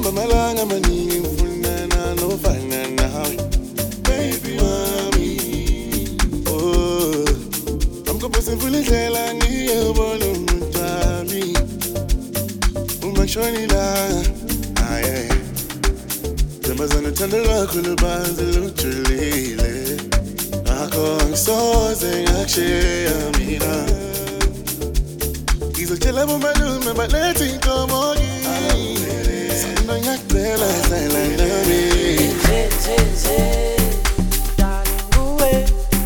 malanga maningi ngifuna nofana nawe baby wami. Oh, amkopose mvula indlela ngiyobona umuntu wami uma ngishonila. Aye, Zamazana uthando lwakho lubanzi lujulile, ngakho angisoze ngakushiya mina. Ngizotshela bomalume balethe inkomo kimi, sona ngiyacela hlala nami. Darling, nguwe,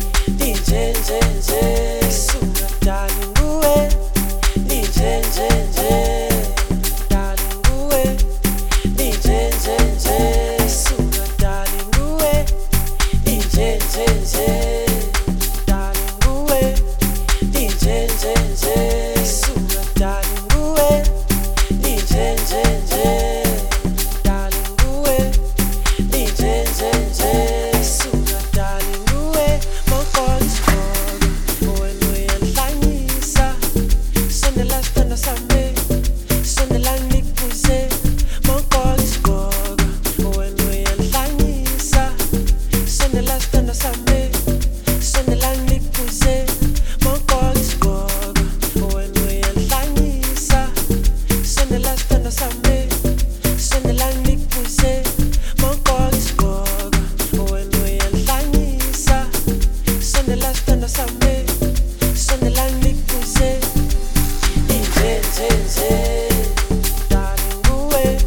suna darling, nguwe, darling, nguwe, suna darling, nguwe, darling, nguwe, suna darling, nguwe, darling, nguwe, suna darling, nguwe, mokonzi wena uyanhlanyisa, sondela sithando sami, sondela ngikuze, mokonzi wena uyanhlanyisa, sondela sithando sami, sondela ngikuze, mokonzi wena uyanhlanyisa, sondela sithando sami, sondela ngikuze, mokonzi wena uyanhlanyisa, sondela sithando sami, sondela ngikuze, darling, nguwe,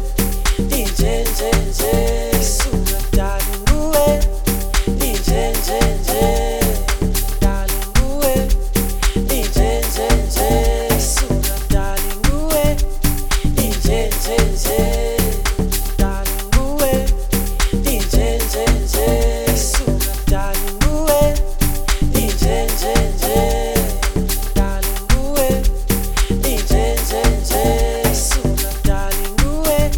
suna darling, nguwe, darling, nguwe, suna darling, nguwe, darling, nguwe, suna darling, nguwe, darling, nguwe, suna darling, nguwe.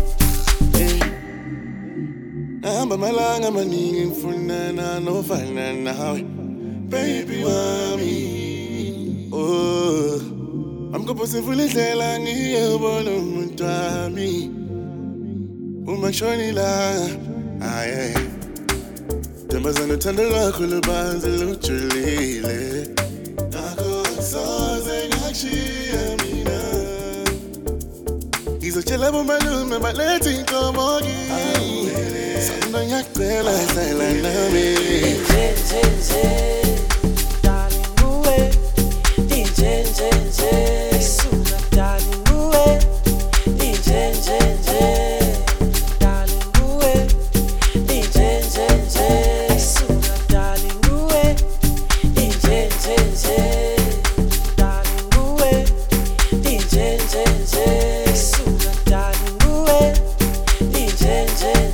Nahamba malanga maningi ngifuna nofana nawe baby wami. Oh, amkopose mvula indlela ngiyobona umuntu wami uma ngishonila. Aye, Zamazana uthando lwakho lubanzi lujulile, ngakho angisoze ngakushiya mina. Ngizotshela bomalume balethe inkomo kimi, sona ngiyacela hlala nami. Darling, nguwe, suna darling, nguwe, darling, nguwe, suna darling, nguwe, darling, nguwe, suna darling, nguwe,